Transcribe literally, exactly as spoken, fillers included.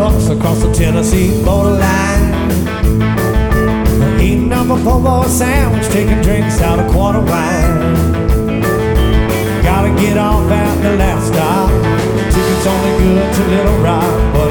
trucks across the Tennessee borderline. Eating up a po' boy sandwich, taking drinks out of quarter wine. Gotta get off at the last stop. Ticket's only good to Little Rock, but